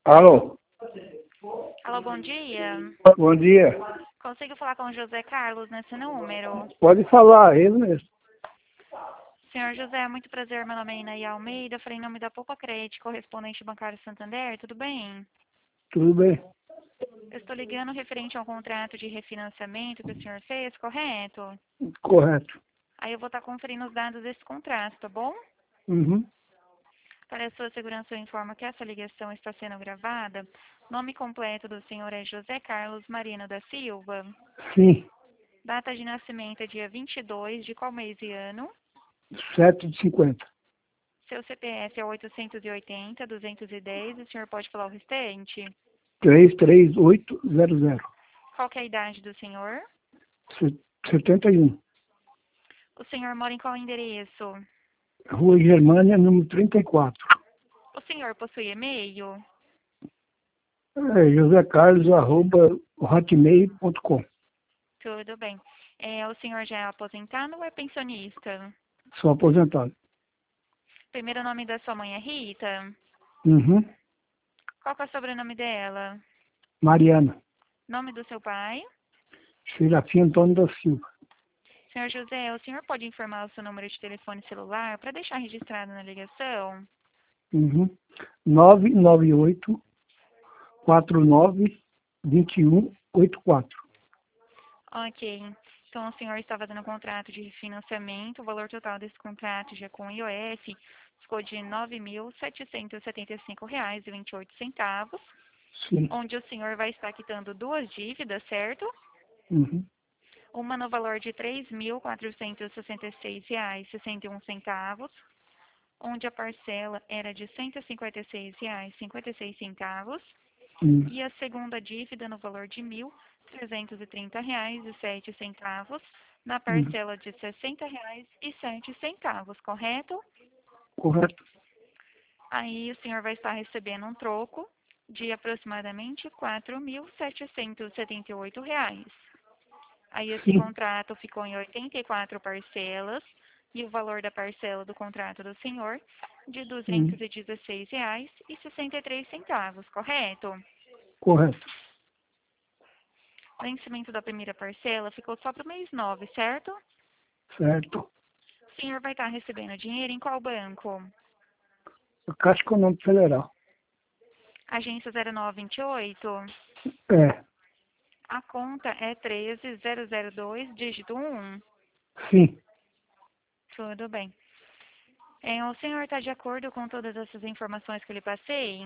Alô, Alô, bom dia. bom dia. Consigo falar com o José Carlos nesse número? Pode falar, ele mesmo. Senhor José, muito prazer. Meu nome é Inaí Almeida. Falei em nome da Poupa Crédito, correspondente bancário Santander. Tudo bem? Tudo bem? Eu estou ligando referente ao contrato de refinanciamento que o senhor fez, correto? Correto. Aí eu vou estar conferindo os dados desse contrato, tá bom? Uhum. Para a sua segurança, eu informo que essa ligação está sendo gravada. Nome completo do senhor é José Carlos Marino da Silva. Sim, Data de nascimento é dia 22 de qual mês e ano? 7 de 50. Seu CPF é 880-210. O senhor pode falar o restante? 33800. Qual que é a idade do senhor? 71. O senhor mora em qual endereço? Rua Germânia, número 34. O senhor possui e-mail? josecarlos@hotmail.com. Tudo bem. O senhor já é aposentado ou é pensionista? Sou aposentado. Primeiro nome da sua mãe é Rita? Uhum. Qual que é o sobrenome dela? Mariana. Nome do seu pai? Serafim Antônio da Silva. Senhor José, o senhor pode informar o seu número de telefone celular para deixar registrado na ligação? Uhum. 998 49 2184. Ok. Então, o senhor está fazendo um contrato de refinanciamento. O valor total desse contrato, já com IOF, ficou de R$ 9.775,28, Sim. onde o senhor vai estar quitando duas dívidas, certo? Uhum. Uma no valor de R$ 3.466,61, onde a parcela era de R$ 156,56, Uhum. e a segunda dívida no valor de R$ 1.330,07, na Uhum. parcela de R$ 60,07, correto? Correto. Aí o senhor vai estar recebendo um troco de aproximadamente R$ 4.778. Aí esse Sim. contrato ficou em 84 parcelas e o valor da parcela do contrato do senhor de R$ Uhum. 216,63, correto? Correto. O vencimento da primeira parcela ficou só para o mês 9, certo? Certo. O senhor vai estar recebendo dinheiro em qual banco? A Caixa Econômica Federal. Agência 0928. É. A conta é 13002, dígito 1. Sim. Tudo bem. O senhor está de acordo com todas essas informações que eu lhe passei?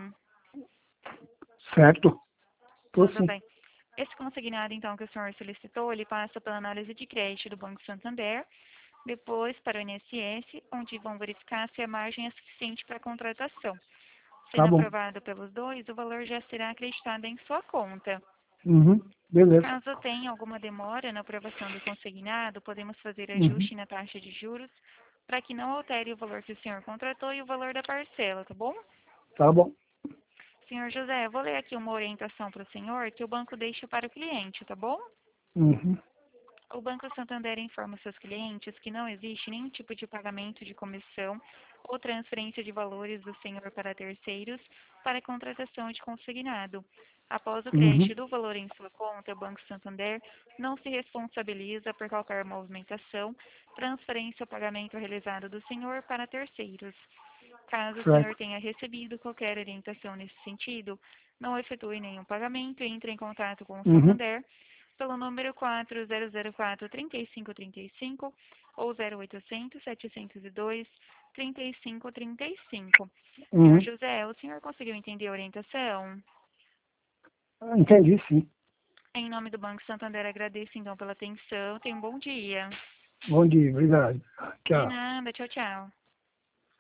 Certo. Tô Tudo sim. bem. Esse consignado, então, que o senhor solicitou, ele passa pela análise de crédito do Banco Santander, depois para o INSS, onde vão verificar se a margem é suficiente para a contratação. Tá Sendo bom. aprovado pelos dois, o valor já será acreditado em sua conta. Uhum. Beleza. Caso tenha alguma demora na aprovação do consignado, podemos fazer Uhum. ajuste na taxa de juros para que não altere o valor que o senhor contratou e o valor da parcela, tá bom? Tá bom. Senhor José, eu vou ler aqui uma orientação para o senhor que o banco deixa para o cliente, tá bom? Uhum. O Banco Santander informa seus clientes que não existe nenhum tipo de pagamento de comissão ou transferência de valores do senhor para terceiros para a contratação de consignado. Após o Uhum. crédito do valor em sua conta, o Banco Santander não se responsabiliza por qualquer movimentação, transferência ou pagamento realizado do senhor para terceiros. Caso o senhor Certo. tenha recebido qualquer orientação nesse sentido, não efetue nenhum pagamento e entre em contato com o Uhum. Santander pelo número 4004-3535 ou 0800-702-3535. Senhor Uhum. José, o senhor conseguiu entender a orientação? Entendi, sim. Em nome do Banco Santander, agradeço então pela atenção. Tenha um bom dia. Bom dia. Obrigado. De Tchau. nada, tchau, tchau.